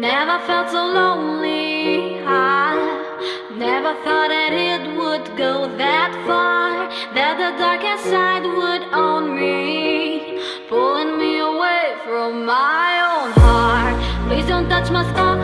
Never felt so lonely. I never thought that it would go that far, that the darkest side would own me, pulling me away from my own heart. Please don't touch my scars.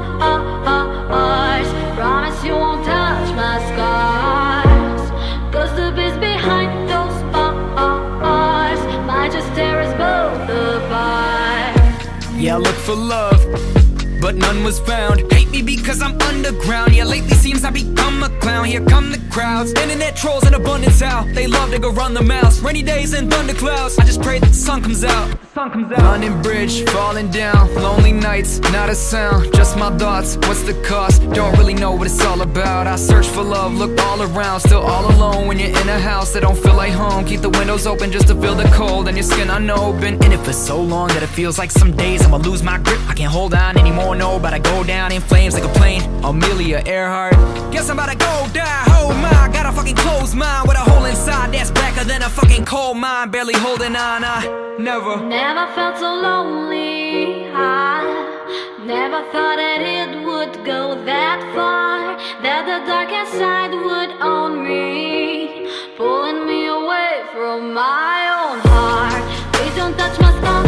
Promise you won't touch my scars, 'cause the beast behind those bars might just tear us both apart. Yeah, I looked for love, but none was found. Hate me because I'm underground. Yeah, lately seems I become a clown. Here come the crowds, internet trolls in abundance out. They love to go run their mouths. Rainy days and thunderclouds, I just pray that the sun comes out. London Bridge, falling down. Lonely nights, not a sound, just my thoughts. What's the cost? Don't really know what it's all about. I search for love, look all around. Still all alone when you're in a house that don't feel like home. Keep the windows open just to feel the cold in your skin. I know, been in it for so long that it feels like some days I'ma lose my grip. I can't hold on anymore, no, but I go down in flames like a plane. Amelia Earhart. Guess I'm about to go die. Oh my, gotta fucking close mine with a hole inside that's blacker than a fucking coal mine. Barely holding on, I never felt so lonely. I never thought that it would go that far, that the darkest side would own me, pulling me away from my own heart. Please don't touch my scars.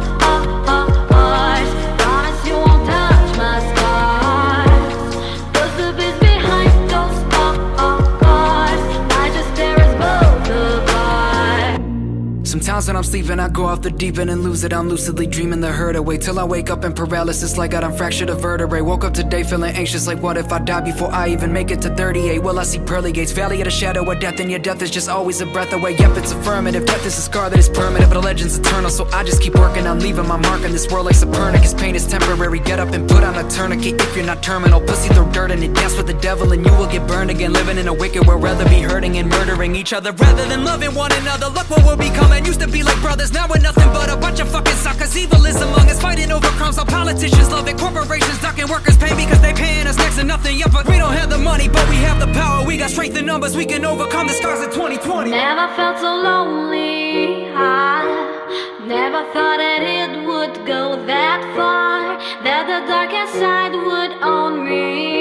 Promise you won't touch my scars, 'cause the beast behind those bars might just tear us both apart. Sometimes when I'm sleeping, I go off the deep end and lose it. I'm lucidly dreaming the hurt away, till I wake up in paralysis like I'm fractured a vertebrae. Woke up today feeling anxious, like what if I die before I even make it to 38? Will I see pearly gates, valley of the shadow of death, and your death is just always a breath away. Yep, it's affirmative, death is a scar that is permanent, but a legend's eternal. So I just keep working on leaving my mark in this world like Copernicus. Pain is temporary, get up and put on a tourniquet. If you're not terminal, pussy throw dirt in it, dance with the devil and you will get burned again. Living in a wicked world, rather be hurting and murdering each other rather than loving one another. Look what we're becoming, used to be like brothers, now we're nothing but a bunch of fucking suckers. Evil is among us, fighting over crumbs. All politicians love it, corporations ducking workers pay because they paying us next to nothing. Yeah, but we don't have the money, but we have the power. We got strength in numbers, we can overcome the scars of 2020. Never felt so lonely. I never thought that it would go that far, that the darkest side would own me,